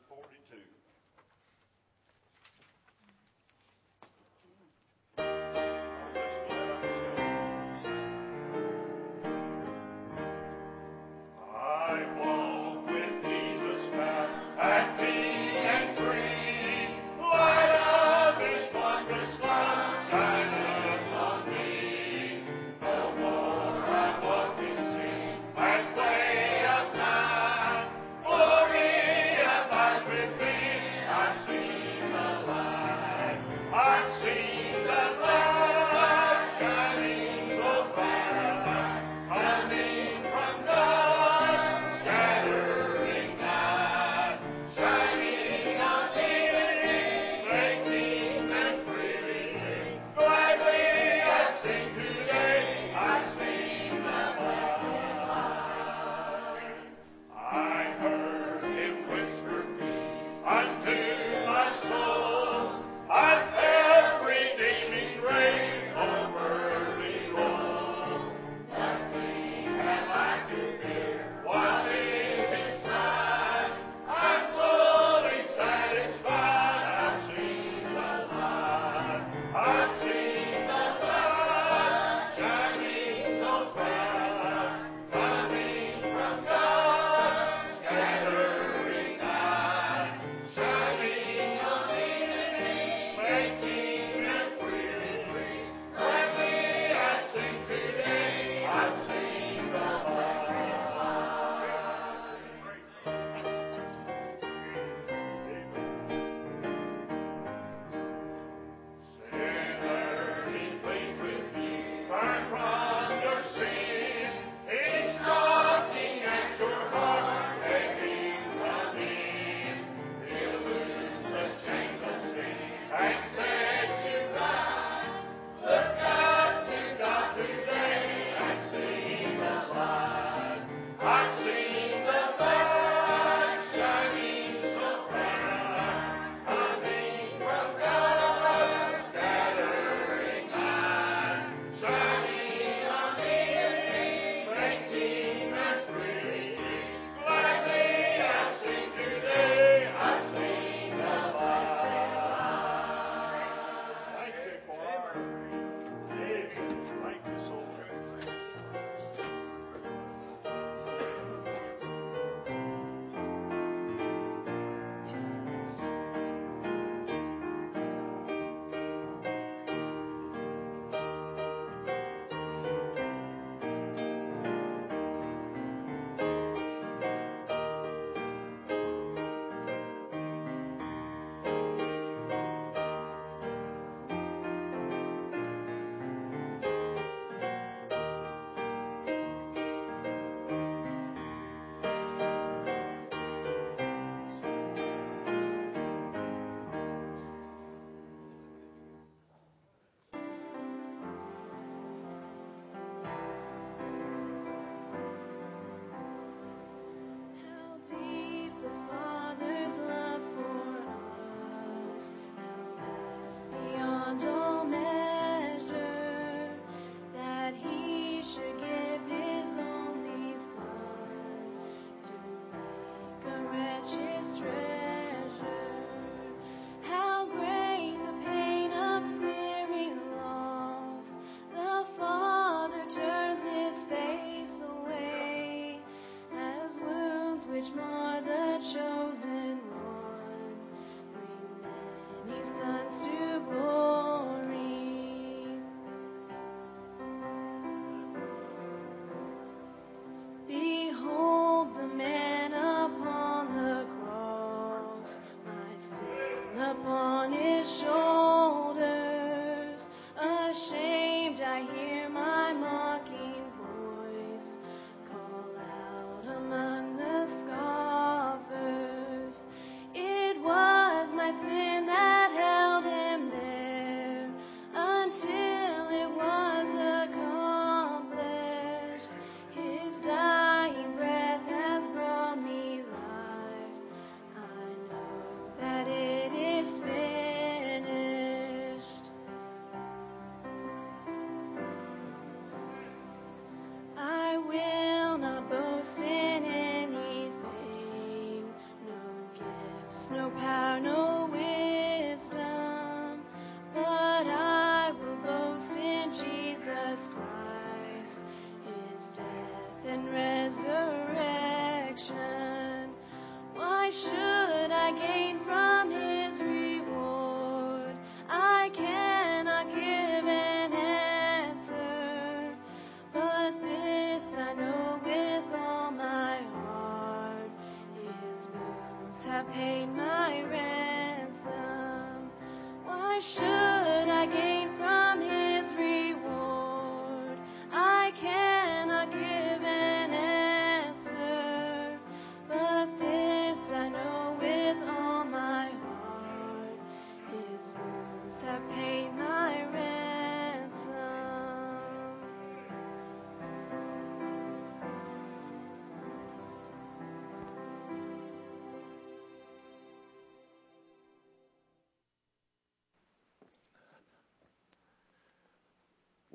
42.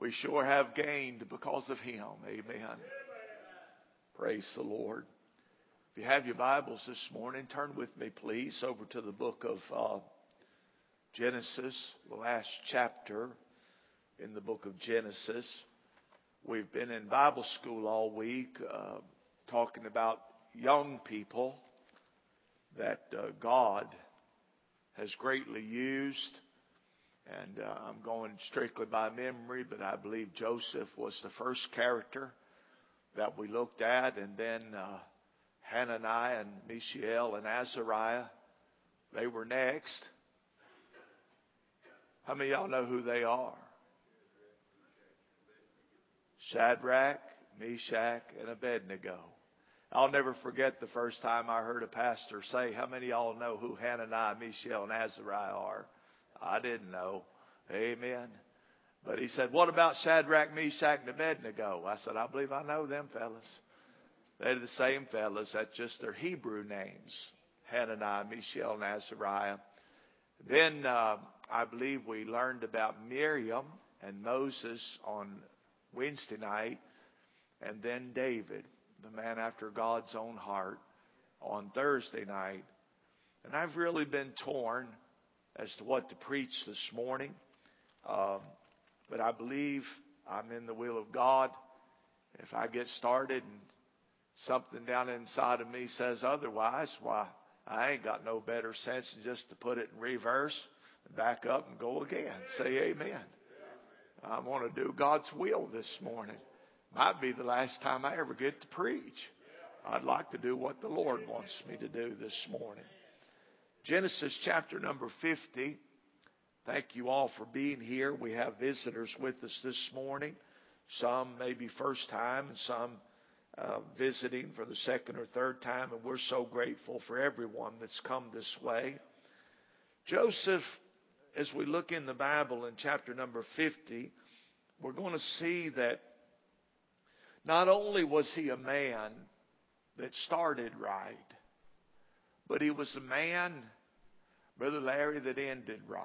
We sure have gained because of Him. Amen. Praise the Lord. If you have your Bibles this morning, turn with me, please, over to the book of Genesis, the last chapter in the book of Genesis. We've been in Bible school all week talking about young people that God has greatly used. And I'm going strictly by memory, but I believe Joseph was the first character that we looked at. And then Hananiah and Mishael and Azariah, they were next. How many of y'all know who they are? Shadrach, Meshach, and Abednego. I'll never forget the first time I heard a pastor say, how many of y'all know who Hananiah, Mishael, and Azariah are? I didn't know. Amen. But he said, what about Shadrach, Meshach, and Abednego? I said, I believe I know them fellas. They're the same fellas. That's just their Hebrew names. Hananiah, Mishael, and Azariah. Then I believe we learned about Miriam and Moses on Wednesday night. And then David, the man after God's own heart, on Thursday night. And I've really been torn as to what to preach this morning. But I believe I'm in the will of God. If I get started and something down inside of me says otherwise, why, I ain't got no better sense than just to put it in reverse and back up and go again. Say amen. I want to do God's will this morning. Might be the last time I ever get to preach. I'd like to do what the Lord wants me to do this morning. Genesis chapter number 50. Thank you all for being here. We have visitors with us this morning. Some maybe first time and some visiting for the second or third time. And we're so grateful for everyone that's come this way. Joseph, as we look in the Bible in chapter number 50, we're going to see that not only was he a man that started right, but he was a man, Brother Larry, that ended right.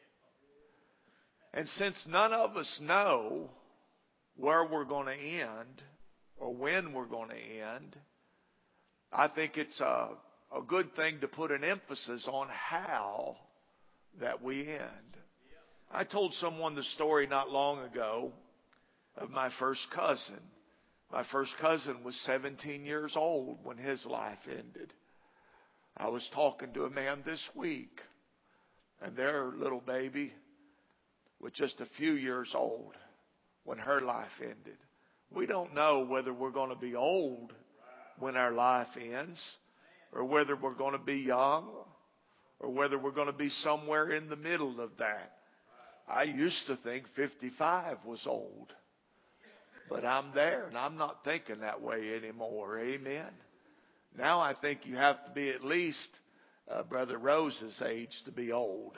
And since none of us know where we're going to end or when we're going to end, I think it's a good thing to put an emphasis on how that we end. I told someone the story not long ago of my first cousin. My first cousin was 17 years old when his life ended. I was talking to a man this week, and their little baby was just a few years old when her life ended. We don't know whether we're going to be old when our life ends, or whether we're going to be young, or whether we're going to be somewhere in the middle of that. I used to think 55 was old, but I'm there, and I'm not thinking that way anymore. Amen. Now I think you have to be at least Brother Rose's age to be old.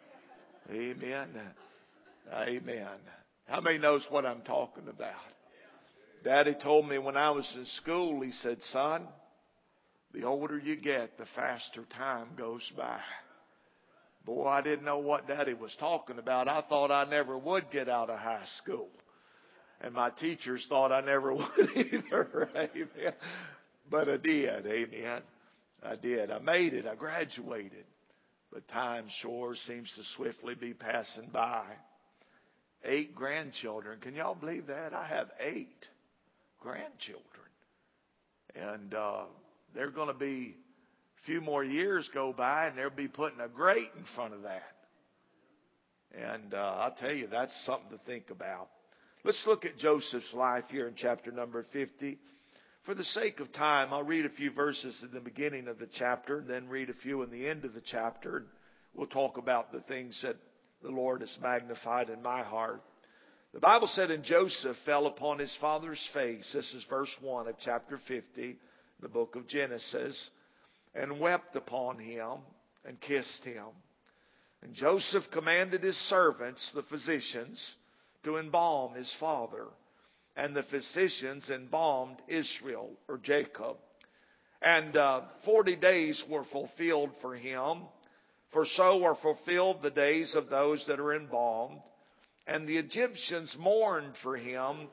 Amen. Amen. How many knows what I'm talking about? Daddy told me when I was in school, he said, son, the older you get, the faster time goes by. Boy, I didn't know what Daddy was talking about. I thought I never would get out of high school. And my teachers thought I never would either. Amen. But I did. Amen. I did. I made it. I graduated. But time sure seems to swiftly be passing by. 8 grandchildren. Can y'all believe that? I have 8 grandchildren. And they're going to be a few more years go by and they'll be putting a great in front of that. And I'll tell you, that's something to think about. Let's look at Joseph's life here in chapter number 50. For the sake of time, I'll read a few verses in the beginning of the chapter, and then read a few in the end of the chapter. And we'll talk about the things that the Lord has magnified in my heart. The Bible said, and Joseph fell upon his father's face. This is verse 1 of chapter 50, the book of Genesis. And wept upon him and kissed him. And Joseph commanded his servants, the physicians, to embalm his father. And the physicians embalmed Israel, or Jacob. And 40 days were fulfilled for him. For so are fulfilled the days of those that are embalmed. And the Egyptians mourned for him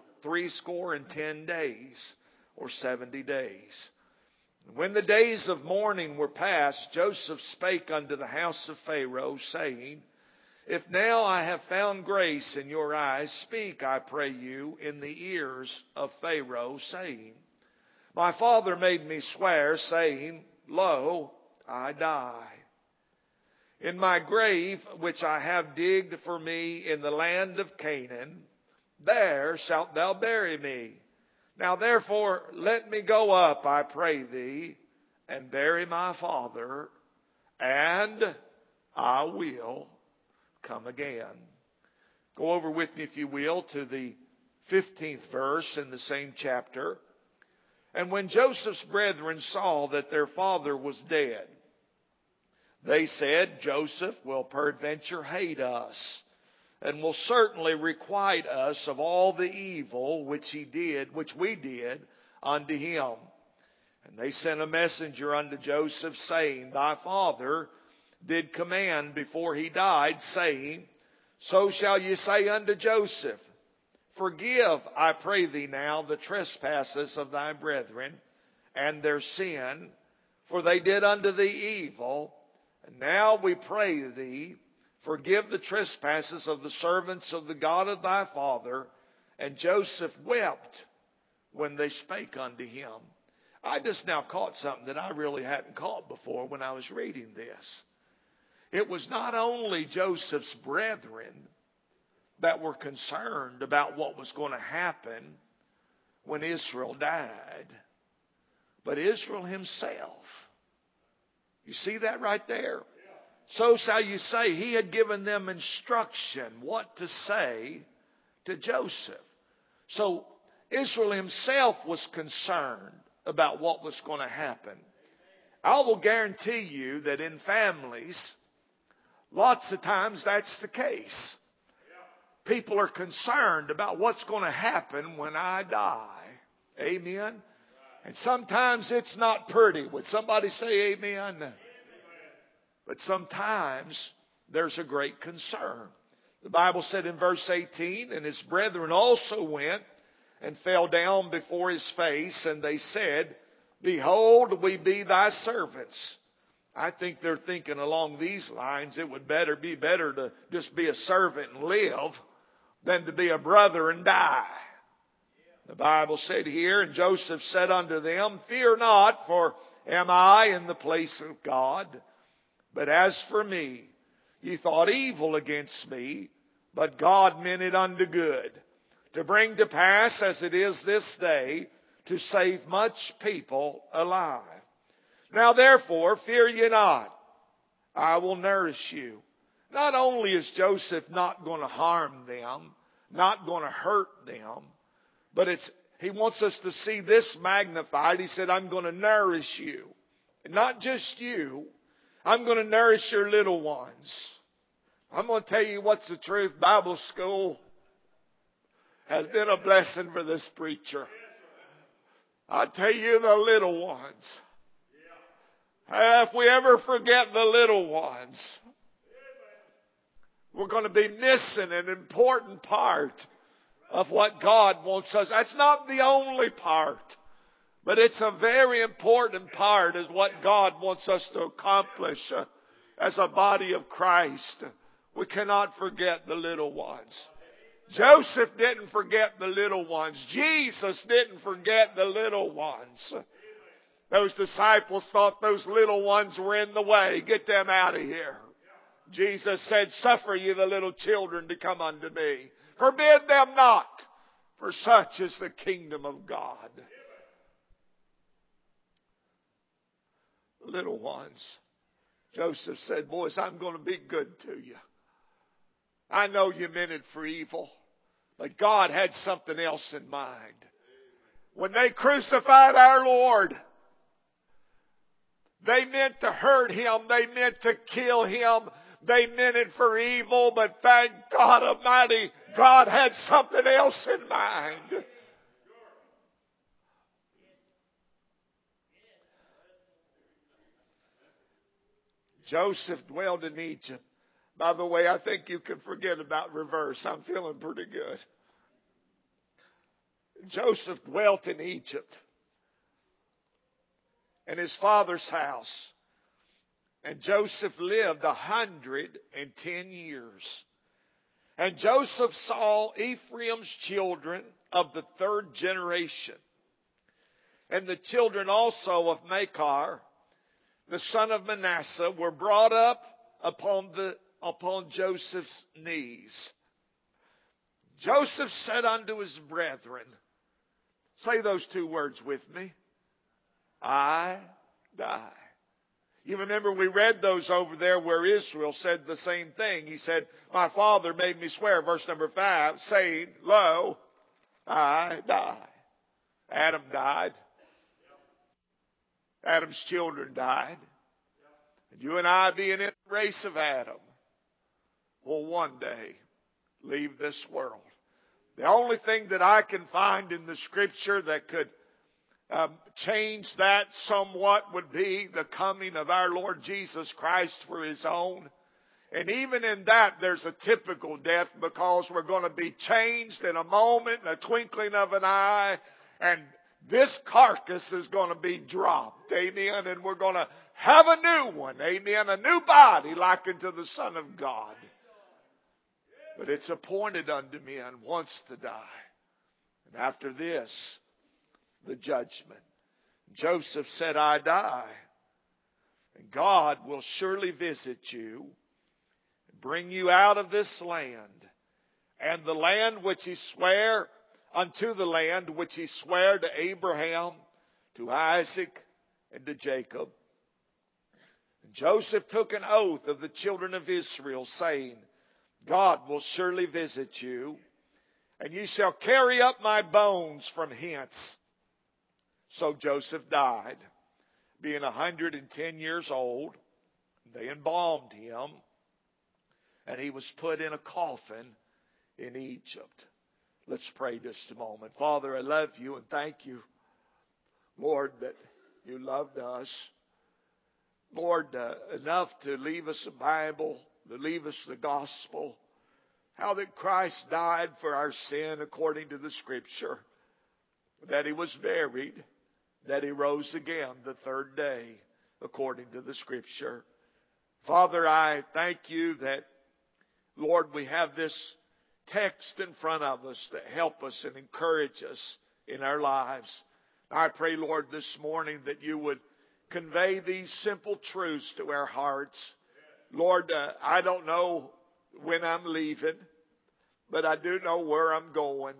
70 days, or 70 days. When the days of mourning were past, Joseph spake unto the house of Pharaoh, saying, If now I have found grace in your eyes, speak, I pray you, in the ears of Pharaoh, saying, My father made me swear, saying, Lo, I die. In my grave, which I have digged for me in the land of Canaan, there shalt thou bury me. Now therefore let me go up, I pray thee, and bury my father, and I will come again. Go over with me, if you will, to the 15th verse in the same chapter. And when Joseph's brethren saw that their father was dead, they said, Joseph will peradventure hate us, and will certainly requite us of all the evil which we did unto him. And they sent a messenger unto Joseph, saying, Thy father did command before he died, saying, So shall ye say unto Joseph, Forgive, I pray thee now, the trespasses of thy brethren, and their sin, for they did unto thee evil. And now we pray thee, forgive the trespasses of the servants of the God of thy father. And Joseph wept when they spake unto him. I just now caught something that I really hadn't caught before when I was reading this. It was not only Joseph's brethren that were concerned about what was going to happen when Israel died, but Israel himself. You see that right there? So shall you say, he had given them instruction what to say to Joseph. So Israel himself was concerned about what was going to happen. I will guarantee you that in families, lots of times that's the case. People are concerned about what's going to happen when I die. Amen? And sometimes it's not pretty. Would somebody say amen? But sometimes there's a great concern. The Bible said in verse 18, And his brethren also went and fell down before his face, and they said, Behold, we be thy servants. I think they're thinking along these lines, it would be better to just be a servant and live than to be a brother and die. The Bible said here, And Joseph said unto them, Fear not, for am I in the place of God? But as for me, ye thought evil against me, but God meant it unto good, to bring to pass, as it is this day, to save much people alive. Now therefore, fear ye not, I will nourish you. Not only is Joseph not going to harm them, not going to hurt them, but he wants us to see this magnified. He said, I'm going to nourish you. And not just you. I'm going to nourish your little ones. I'm going to tell you what's the truth. Bible school has been a blessing for this preacher. I tell you, the little ones. If we ever forget the little ones, we're going to be missing an important part of what God wants us. That's not the only part, but it's a very important part is what God wants us to accomplish as a body of Christ. We cannot forget the little ones. Joseph didn't forget the little ones. Jesus didn't forget the little ones. Those disciples thought those little ones were in the way. Get them out of here. Jesus said, Suffer ye the little children to come unto me. Forbid them not, for such is the kingdom of God. Little ones. Joseph said, Boys, I'm going to be good to you. I know you meant it for evil, but God had something else in mind. When they crucified our Lord, they meant to hurt him. They meant to kill him. They meant it for evil, but thank God Almighty, God had something else in mind. Joseph dwelled in Egypt By the way, I think you can forget about reverse. I'm feeling pretty good. Joseph dwelt in Egypt, in his father's house. And Joseph lived 110 years. And Joseph saw Ephraim's children of the third generation, and the children also of Machir, the son of Manasseh, were brought up upon Joseph's knees. Joseph said unto his brethren, say those two words with me, I die. You remember we read those over there where Israel said the same thing. He said, my father made me swear, verse number 5, saying, lo, I die. Adam died. Adam's children died. And you and I, being in the race of Adam, will one day leave this world. The only thing that I can find in the Scripture that could change that somewhat would be the coming of our Lord Jesus Christ for His own. And even in that, there's a typical death, because we're going to be changed in a moment, in a twinkling of an eye, and this carcass is going to be dropped. Amen. And we're going to have a new one. Amen. A new body likened to the Son of God. But it's appointed unto men once to die. And after this, the judgment. Joseph said, I die. And God will surely visit you, bring you out of this land, and the land which He sware unto the land which He sware to Abraham, to Isaac, and to Jacob. And Joseph took an oath of the children of Israel, saying, God will surely visit you, and ye shall carry up my bones from hence. So Joseph died, being 110 years old. They embalmed him, and he was put in a coffin in Egypt. Let's pray just a moment. Father, I love you and thank you, Lord, that you loved us. Lord, enough to leave us a Bible, to leave us the gospel. How that Christ died for our sin according to the Scripture. That He was buried. That He rose again the third day according to the Scripture. Father, I thank you that, Lord, we have this text in front of us to help us and encourage us in our lives. I pray, Lord, this morning that you would convey these simple truths to our hearts. Lord, I don't know when I'm leaving, but I do know where I'm going.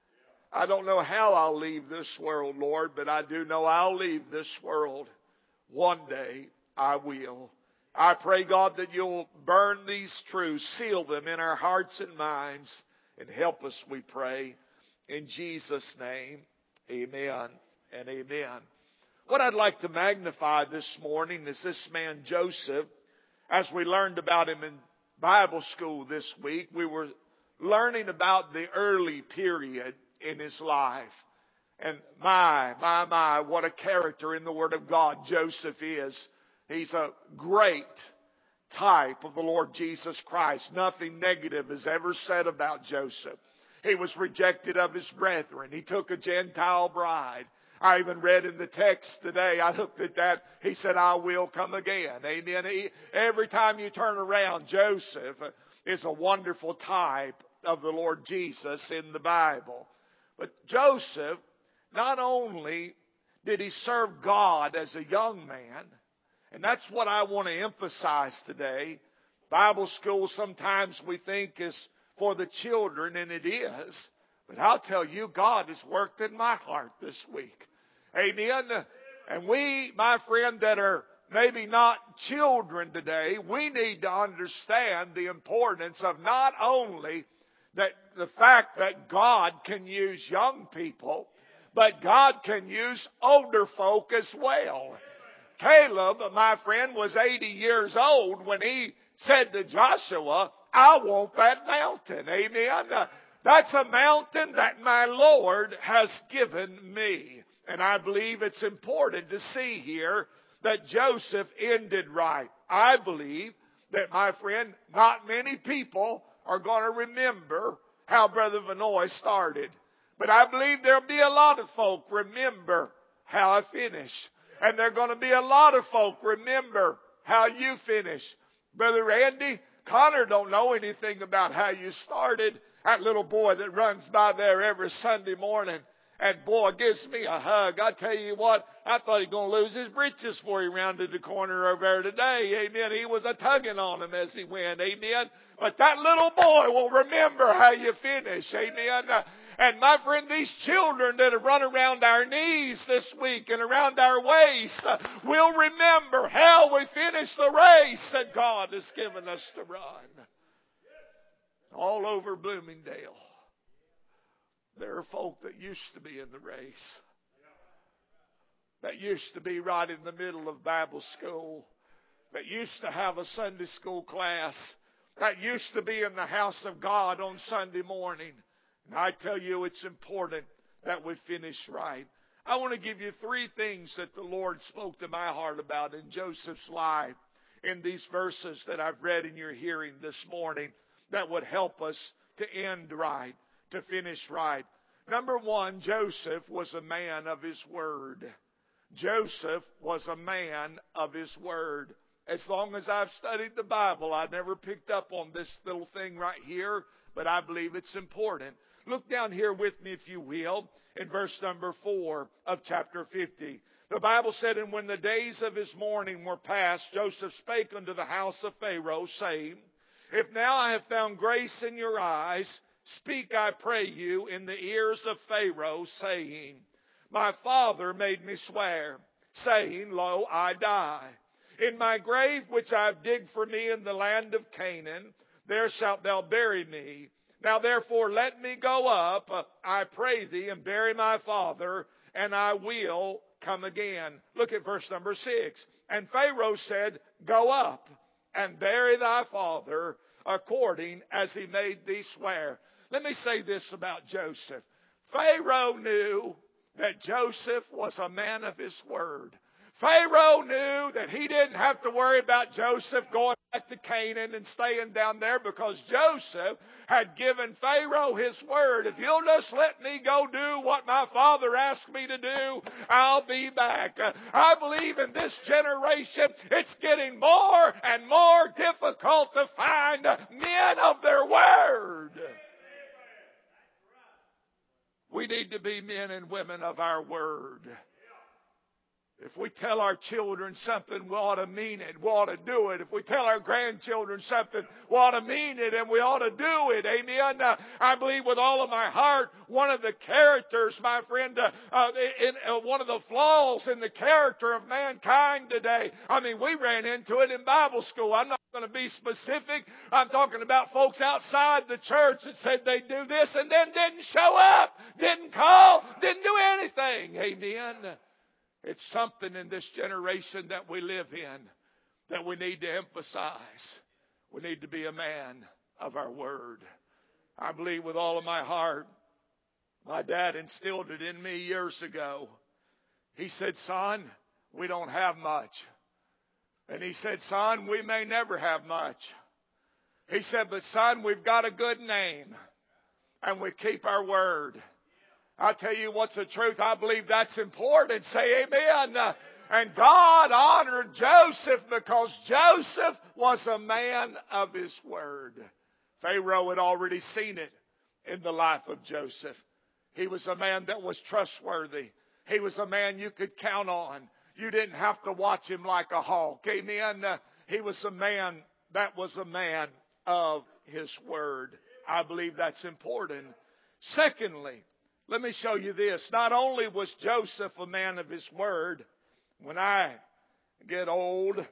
I don't know how I'll leave this world, Lord, but I do know I'll leave this world. One day I will. I pray, God, that you'll burn these truths, seal them in our hearts and minds, and help us, we pray. In Jesus' name, amen and amen. What I'd like to magnify this morning is this man Joseph. As we learned about him in Bible school this week, we were learning about the early period in his life. And my, what a character in the Word of God Joseph is. He's a great type of the Lord Jesus Christ. Nothing negative is ever said about Joseph. He was rejected of his brethren. He took a Gentile bride. I even read in the text today, I looked at that, he said, I will come again. Amen. Every time you turn around, Joseph is a wonderful type of the Lord Jesus in the Bible. But Joseph, not only did he serve God as a young man, and that's what I want to emphasize today. Bible school sometimes we think is for the children, and it is. But I'll tell you, God has worked in my heart this week. Amen. And we, my friend, that are maybe not children today, we need to understand the importance of not only that the fact that God can use young people, but God can use older folk as well. Caleb, my friend, was 80 years old when he said to Joshua, I want that mountain. Amen. That's a mountain that my Lord has given me. And I believe it's important to see here that Joseph ended right. I believe that, my friend, not many people are going to remember how Brother Vanoy started. But I believe there'll be a lot of folk remember how I finished. And there are going to be a lot of folk remember how you finish. Brother Randy, Connor don't know anything about how you started. That little boy that runs by there every Sunday morning, and boy gives me a hug. I tell you what, I thought he was going to lose his britches before he rounded the corner over there today. Amen. He was a tugging on him as he went. Amen. But that little boy will remember how you finish. Amen. And my friend, these children that have run around our knees this week and around our waist will remember how we finished the race that God has given us to run. All over Bloomingdale, there are folk that used to be in the race, that used to be right in the middle of Bible school, that used to have a Sunday school class, that used to be in the house of God on Sunday morning. And I tell you, it's important that we finish right. I want to give you 3 things that the Lord spoke to my heart about in Joseph's life in these verses that I've read in your hearing this morning that would help us to end right, to finish right. Number 1, Joseph was a man of his word. Joseph was a man of his word. As long as I've studied the Bible, I've never picked up on this little thing right here, but I believe it's important. Look down here with me, if you will, in verse number 4 of chapter 50. The Bible said, "And when the days of his mourning were past, Joseph spake unto the house of Pharaoh, saying, If now I have found grace in your eyes, speak, I pray you, in the ears of Pharaoh, saying, My father made me swear, saying, Lo, I die. In my grave which I have digged for me in the land of Canaan, there shalt thou bury me. Now therefore let me go up, I pray thee, and bury my father, and I will come again." Look at verse number 6. "And Pharaoh said, Go up, and bury thy father, according as he made thee swear." Let me say this about Joseph. Pharaoh knew that Joseph was a man of his word. Pharaoh knew that he didn't have to worry about Joseph going back to Canaan and staying down there, because Joseph had given Pharaoh his word. If you'll just let me go do what my father asked me to do, I'll be back. I believe in this generation it's getting more and more difficult to find men of their word. We need to be men and women of our word. If we tell our children something, we ought to mean it. We ought to do it. If we tell our grandchildren something, we ought to mean it, and we ought to do it. Amen. I believe with all of my heart, one of the characters, my friend, one of the flaws in the character of mankind today, I mean, we ran into it in Bible school. I'm not going to be specific. I'm talking about folks outside the church that said they'd do this and then didn't show up, didn't call, didn't do anything. Amen. It's something in this generation that we live in that we need to emphasize. We need to be a man of our word. I believe with all of my heart, my dad instilled it in me years ago. He said, "Son, we don't have much." And he said, "Son, we may never have much." He said, "But son, we've got a good name and we keep our word." I tell you what's the truth. I believe that's important. Say amen. And God honored Joseph because Joseph was a man of his word. Pharaoh had already seen it in the life of Joseph. He was a man that was trustworthy. He was a man you could count on. You didn't have to watch him like a hawk. Amen. He was a man that was a man of his word. I believe that's important. Secondly, let me show you this. Not only was Joseph a man of his word, when I get old,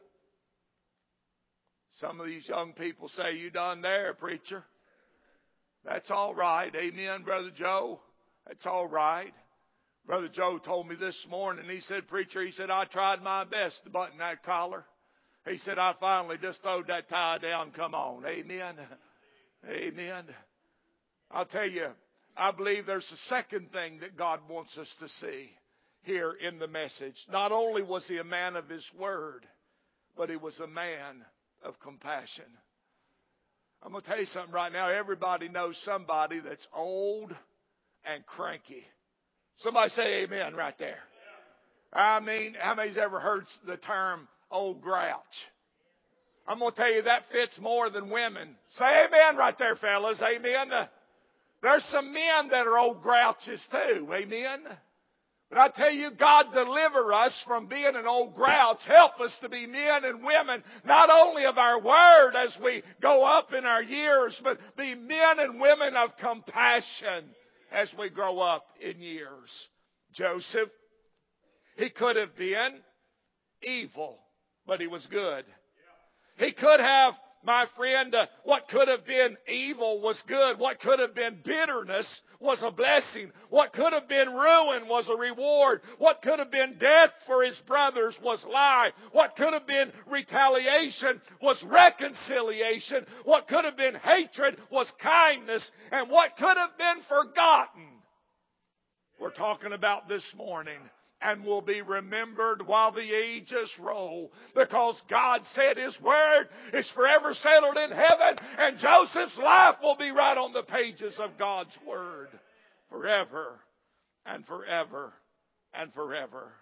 some of these young people say, "You done there, preacher?" That's all right. Amen, Brother Joe. That's all right. Brother Joe told me this morning, he said, "Preacher," he said, "I tried my best to button that collar." He said, "I finally just throwed that tie down. Come on." Amen. Amen. I'll tell you, I believe there's a second thing that God wants us to see here in the message. Not only was he a man of his word, but he was a man of compassion. I'm going to tell you something right now. Everybody knows somebody that's old and cranky. Somebody say amen right there. I mean, how many's ever heard the term old grouch? I'm going to tell you that fits more than women. Say amen right there, fellas. Amen. There's some men that are old grouches too. Amen. But I tell you, God deliver us from being an old grouch. Help us to be men and women, not only of our word as we go up in our years, but be men and women of compassion as we grow up in years. Joseph, he could have been evil, but he was good. He could have, my friend, what could have been evil was good. What could have been bitterness was a blessing. What could have been ruin was a reward. What could have been death for his brothers was life. What could have been retaliation was reconciliation. What could have been hatred was kindness. And what could have been forgotten, we're talking about this morning, and will be remembered while the ages roll. Because God said His Word is forever settled in heaven, and Joseph's life will be right on the pages of God's Word. Forever and forever and forever.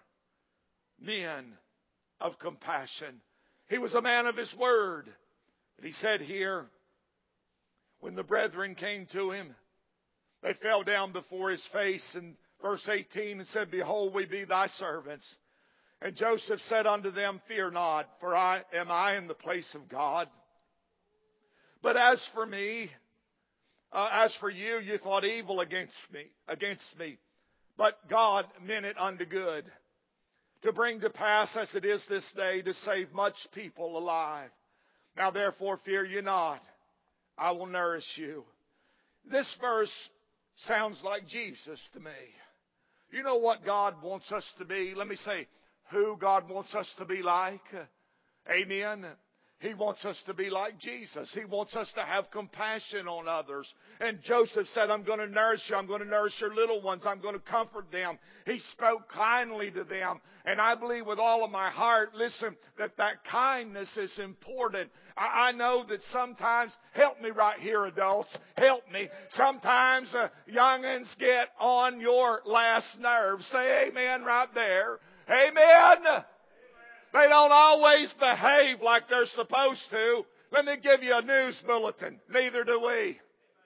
Men of compassion. He was a man of His Word. But he said here, when the brethren came to him, they fell down before his face, and verse 18, and said, Behold, we be thy servants. And Joseph said unto them, Fear not, for am I in the place of God? But as for me, as for you, you thought evil against me. But God meant it unto good, to bring to pass as it is this day, to save much people alive. Now therefore fear you not, I will nourish you. This verse sounds like Jesus to me. You know what God wants us to be? Let me say who God wants us to be like. Amen. He wants us to be like Jesus. He wants us to have compassion on others. And Joseph said, I'm going to nourish you. I'm going to nourish your little ones. I'm going to comfort them. He spoke kindly to them. And I believe with all of my heart, listen, that kindness is important. I know that sometimes, help me right here, adults, help me. Sometimes youngins get on your last nerve. Say amen right there. Amen. They don't always behave like they're supposed to. Let me give you a news bulletin. Neither do we.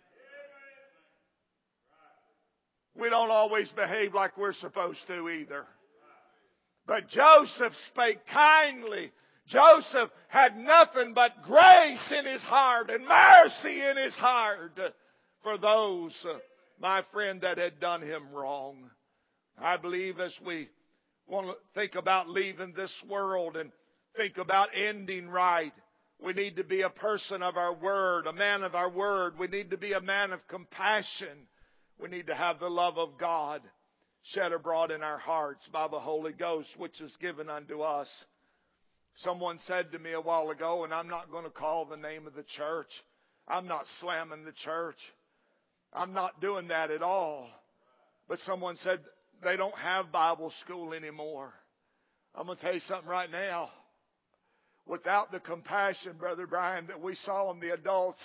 We don't always behave like we're supposed to either. But Joseph spake kindly. Joseph had nothing but grace in his heart and mercy in his heart for those, my friend, that had done him wrong. I believe as we want to think about leaving this world and think about ending right, we need to be a person of our word, a man of our word. We need to be a man of compassion. We need to have the love of God shed abroad in our hearts by the Holy Ghost, which is given unto us. Someone said to me a while ago, and I'm not going to call the name of the church. I'm not slamming the church. I'm not doing that at all. But someone said, they don't have Bible school anymore. I'm going to tell you something right now. Without the compassion, Brother Brian, that we saw in the adults'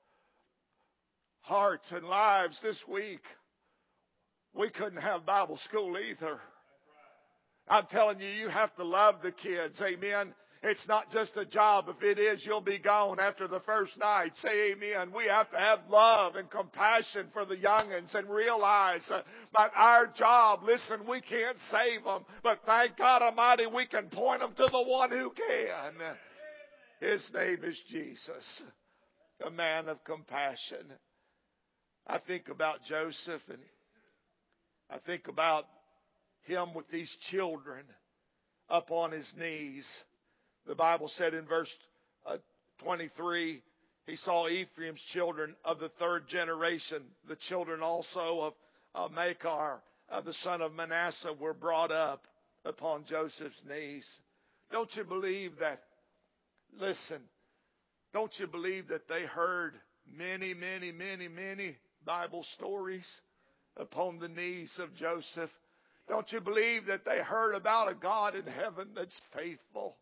hearts and lives this week, we couldn't have Bible school either. I'm telling you, you have to love the kids. Amen. It's not just a job. If it is, you'll be gone after the first night. Say amen. We have to have love and compassion for the youngins and realize that our job, listen, we can't save them. But thank God Almighty, we can point them to the one who can. His name is Jesus, a man of compassion. I think about Joseph, and I think about him with these children up on his knees. The Bible said in verse 23, he saw Ephraim's children of the third generation. The children also of Machir, the son of Manasseh, were brought up upon Joseph's knees. Don't you believe that? Listen, don't you believe that they heard many, many, many, many Bible stories upon the knees of Joseph? Don't you believe that they heard about a God in heaven that's faithful?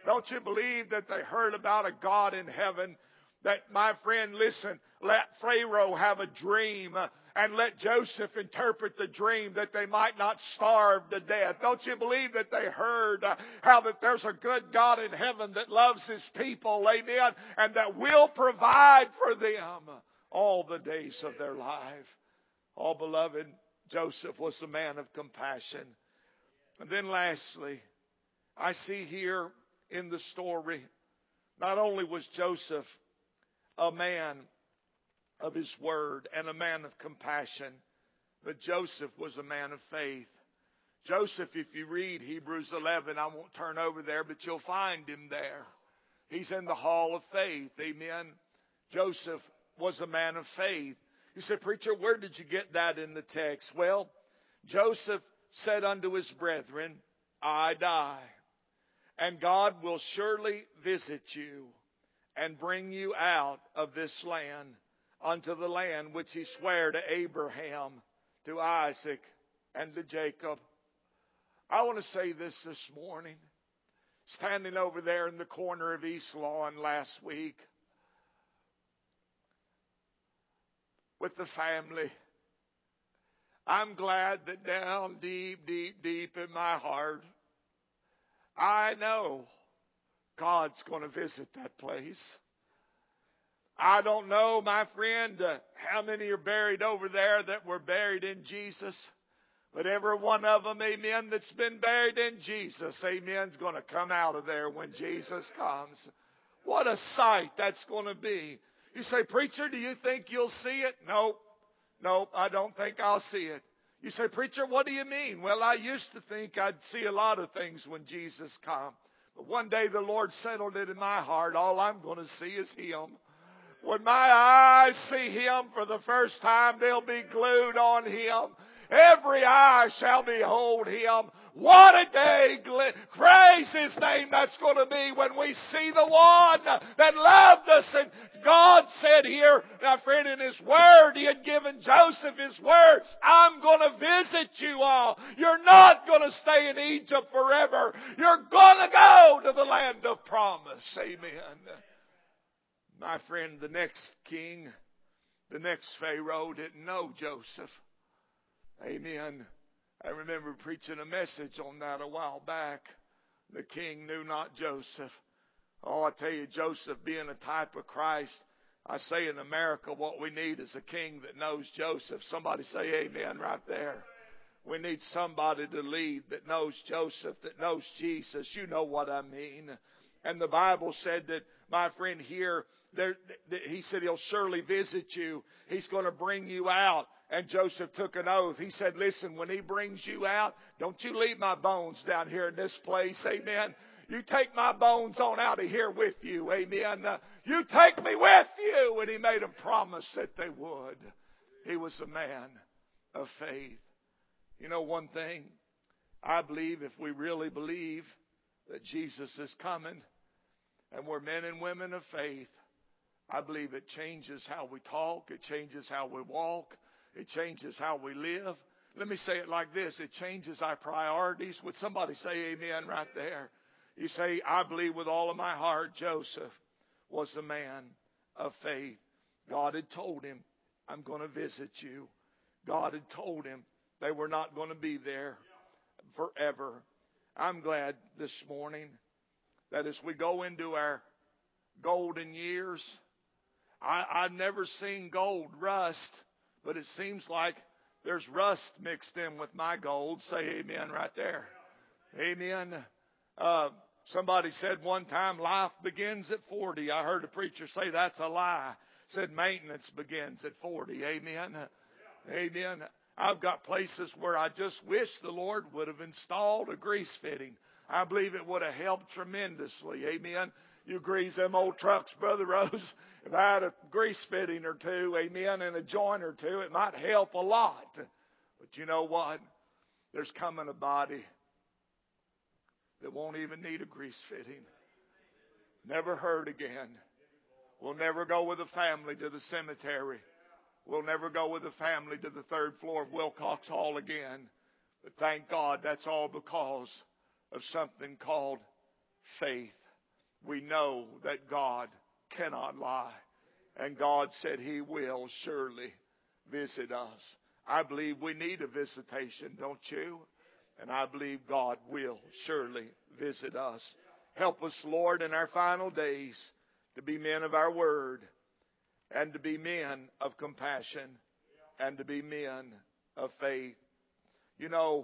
Don't you believe that they heard about a God in heaven? That, my friend, listen, let Pharaoh have a dream and let Joseph interpret the dream that they might not starve to death. Don't you believe that they heard how that there's a good God in heaven that loves His people, amen, and that will provide for them all the days of their life. Oh, beloved, Joseph was a man of compassion. And then lastly, I see here in the story, not only was Joseph a man of his word and a man of compassion, but Joseph was a man of faith. Joseph, if you read Hebrews 11, I won't turn over there, but you'll find him there. He's in the hall of faith. Amen. Joseph was a man of faith. You say, preacher, where did you get that in the text? Well, Joseph said unto his brethren, I die, and God will surely visit you and bring you out of this land unto the land which He sware to Abraham, to Isaac, and to Jacob. I want to say this morning. Standing over there in the corner of East Lawn last week with the family, I'm glad that down deep, deep, deep in my heart, I know God's going to visit that place. I don't know, my friend, how many are buried over there that were buried in Jesus. But every one of them, amen, that's been buried in Jesus, amen, is going to come out of there when Jesus comes. What a sight that's going to be. You say, preacher, do you think you'll see it? Nope, I don't think I'll see it. You say, preacher, what do you mean? Well, I used to think I'd see a lot of things when Jesus comes. But one day the Lord settled it in my heart. All I'm going to see is Him. When my eyes see Him for the first time, they'll be glued on Him. Every eye shall behold Him. What a day, praise His name, that's going to be when we see the one that loved us. And God said here, my friend, in His Word, He had given Joseph His Word, I'm going to visit you all. You're not going to stay in Egypt forever. You're going to go to the land of promise. Amen. My friend, the next king, the next Pharaoh didn't know Joseph. Amen. I remember preaching a message on that a while back. The king knew not Joseph. Oh, I tell you, Joseph being a type of Christ. I say in America what we need is a king that knows Joseph. Somebody say amen right there. We need somebody to lead that knows Joseph, that knows Jesus. You know what I mean. And the Bible said that, my friend, here, He said He'll surely visit you. He's going to bring you out. And Joseph took an oath. He said, listen, when He brings you out, don't you leave my bones down here in this place. Amen. You take my bones on out of here with you. Amen. You take me with you. And He made them promise that they would. He was a man of faith. You know one thing? I believe if we really believe that Jesus is coming and we're men and women of faith, I believe it changes how we talk. It changes how we walk. It changes how we live. Let me say it like this. It changes our priorities. Would somebody say amen right there? You say, I believe with all of my heart Joseph was a man of faith. God had told him, I'm going to visit you. God had told him they were not going to be there forever. I'm glad this morning that as we go into our golden years, I've never seen gold rust. But it seems like there's rust mixed in with my gold. Say amen right there. Amen. Somebody said one time life begins at 40. I heard a preacher say that's a lie. Said maintenance begins at 40. Amen. Amen. I've got places where I just wish the Lord would have installed a grease fitting. I believe it would have helped tremendously. Amen. You grease them old trucks, Brother Rose. If I had a grease fitting or two, amen, and a joint or two, it might help a lot. But you know what? There's coming a body that won't even need a grease fitting. Never hurt again. We'll never go with a family to the cemetery. We'll never go with a family to the third floor of Wilcox Hall again. But thank God that's all because of something called faith. we know that God cannot lie. And God said He will surely visit us. I believe we need a visitation, don't you? And I believe God will surely visit us. Help us, Lord, in our final days to be men of our word, and to be men of compassion, and to be men of faith. You know,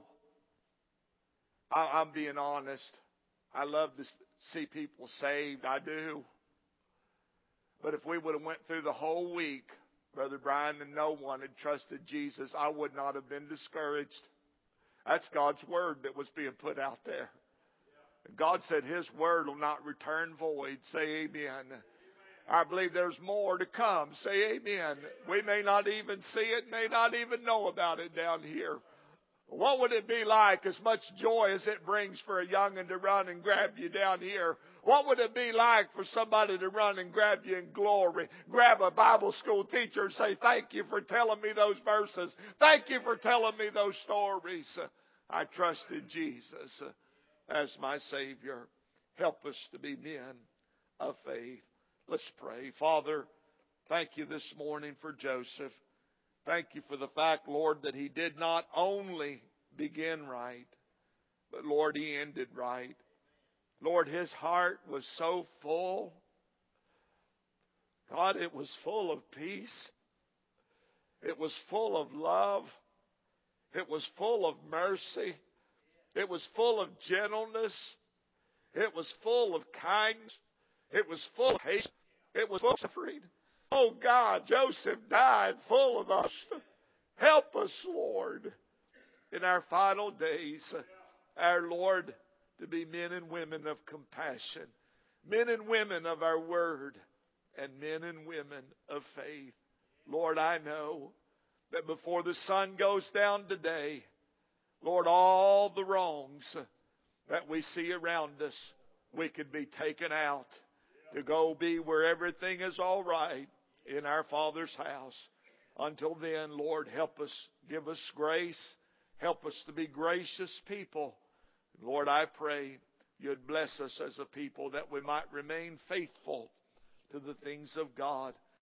I'm being honest. I love to see people saved. I do. But if we would have went through the whole week, Brother Brian, and no one had trusted Jesus, I would not have been discouraged. That's God's word that was being put out there. And God said His word will not return void. Say amen. I believe there's more to come. Say amen. We may not even see it, may not even know about it down here. What would it be like, as much joy as it brings for a young'un to run and grab you down here? What would it be like for somebody to run and grab you in glory? Grab a Bible school teacher and say, thank you for telling me those verses. Thank you for telling me those stories. I trusted Jesus as my Savior. Help us to be men of faith. Let's pray. Father, thank you this morning for Joseph. Thank you for the fact, Lord, that he did not only begin right, but, Lord, he ended right. Lord, his heart was so full. God, it was full of peace. It was full of love. It was full of mercy. It was full of gentleness. It was full of kindness. It was full of patience. It was full of suffering. Oh God, Joseph died full of us. Help us, Lord, in our final days, our Lord, to be men and women of compassion, men and women of our word, and men and women of faith. Lord, I know that before the sun goes down today, Lord, all the wrongs that we see around us, we could be taken out to go be where everything is all right in our Father's house. Until then, Lord, help us, give us grace, help us to be gracious people. Lord, I pray You'd bless us as a people that we might remain faithful to the things of God.